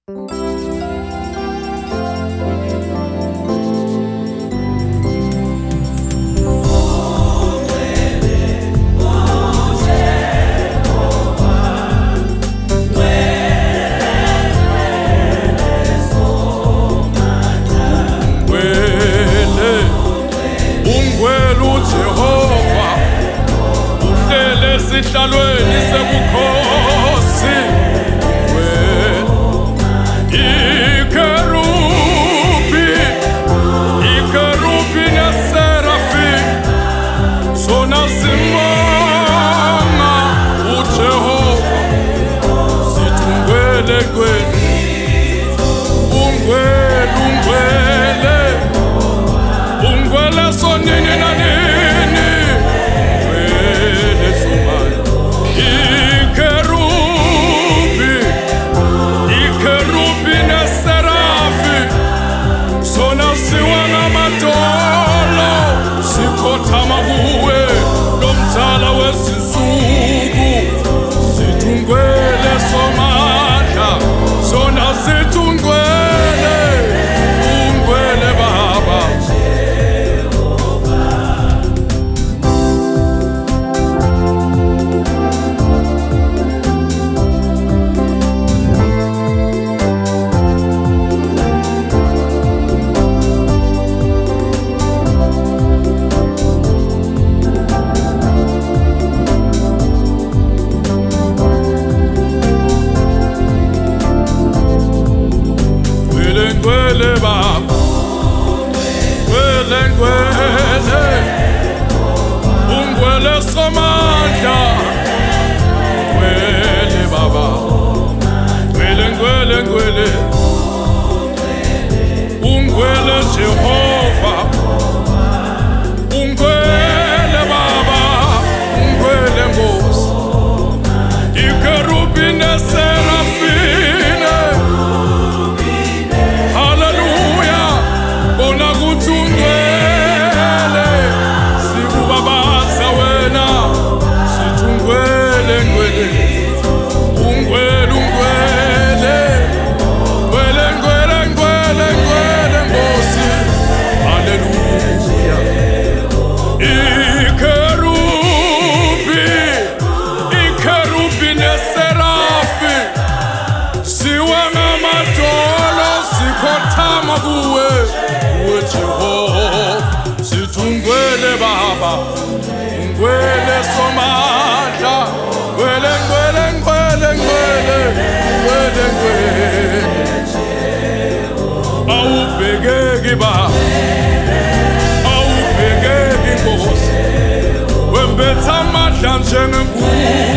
Esihlalweni sebukhosi ikerubi neserafi sona simama uJehova sithungwele kwenu ungwele sonini na nini ikerubi neserafi sona siwana matolo sikhothama kuwe lomthala wezinsuku sithungwele somandla sona sithungwele ungwele baba Ngwele baba ngwele ungwele somandla ngwele baba ngwele ungwele Jehova ungwele baba ungwele Nkosi ikerubi neserafine Ungwele sikubabaza wena sithungwele Nkosi haleluya ikerubi neserafi siwana matolo sikhothama kuwe Jehova sithungwele baba ungwele somandla ngwele awubhekeki baba awubhekeki Nkosi wembetha amandla njengenkulu